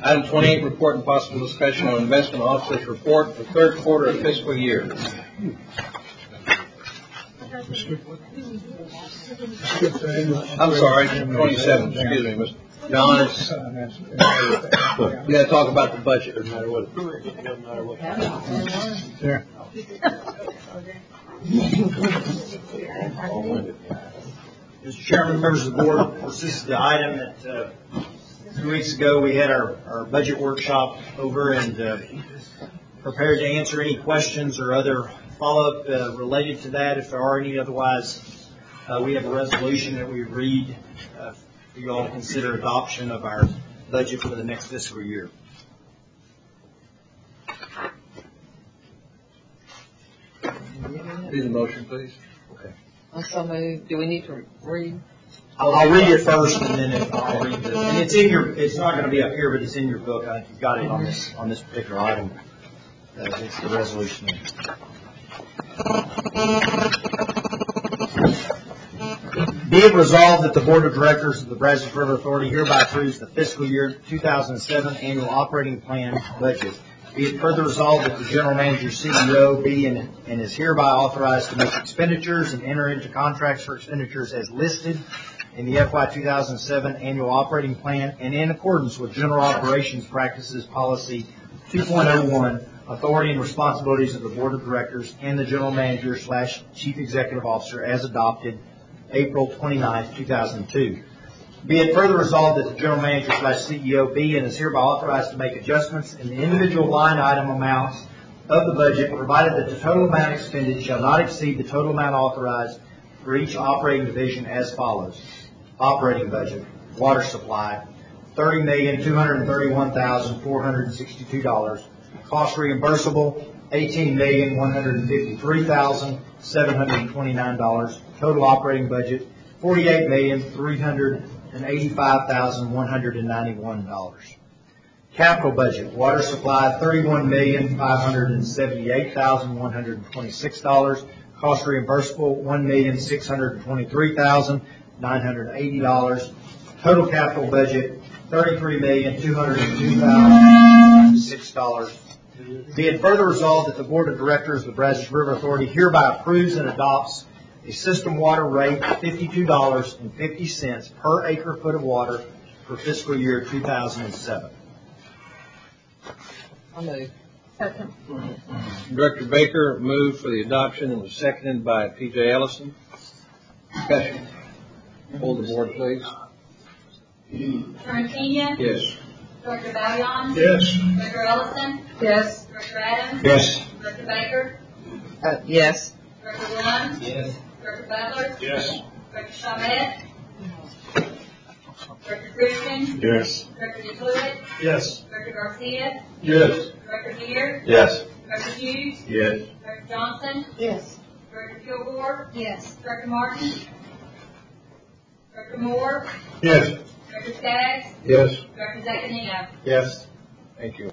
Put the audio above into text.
Item 28, report and possible discussion on investment officer's report for third quarter of fiscal year. I'm sorry, 27, excuse me, Mr. John. We got to talk about the budget no matter what. Sure. Mr. Chairman, members of the board, this is the item that 2 weeks ago we had our budget workshop over and prepared to answer any questions or other follow-up related to that if there are any. Otherwise, we have a resolution that we read for you all to consider adoption of our budget for the next fiscal year. Need a motion, please. Okay. Also moved. Do we need to read? I'll read it first, and then I'll read it. And it's in your. It's not going to be up here, but it's in your book. I think you've got it on this particular item. It's the resolution. Be it resolved that the Board of Directors of the Brazos River Authority hereby approves the fiscal year 2007 annual operating plan budget. Be it further resolved that the General Manager CEO be and is hereby authorized to make expenditures and enter into contracts for expenditures as listed in the FY 2007 annual operating plan and in accordance with General Operations Practices Policy 2.01, authority and responsibilities of the Board of Directors and the General Manager / Chief Executive Officer as adopted April 29, 2002. Be it further resolved that the General Manager / CEO be and is hereby authorized to make adjustments in the individual line item amounts of the budget, provided that the total amount expended shall not exceed the total amount authorized for each operating division as follows. Operating budget, water supply, $30,231,462. Cost reimbursable, $18,153,729. Total operating budget, $48,385,191. Capital budget, water supply, $31,578,126. Cost reimbursable, $1,623,980. Total capital budget, $33,202,006. Be it further resolved that the Board of Directors of the Brazos River Authority hereby approves and adopts a system water rate of $52.50 per acre foot of water for fiscal year 2007. I'll move. Second. Director Baker moved for the adoption and was seconded by P.J. Ellison. Discussion. Hold the board, please. Tarantino? Yes. Director Valion? Yes. Director Ellison? Yes. Director Adams? Yes. Director Baker? Yes. Director Lund? Yes. Director Butler? Yes. Director Chavez? Director Christian? Yes. Director DePruitt? Yes. Director Garcia? Yes. Director Deere? Yes. Director Hughes? Yes. Director Johnson? Yes. Director Kilgore? Yes. Director Martin? Director Moore? Yes. Director Skaggs? Yes. Director Zaccanino? Yes. Thank you.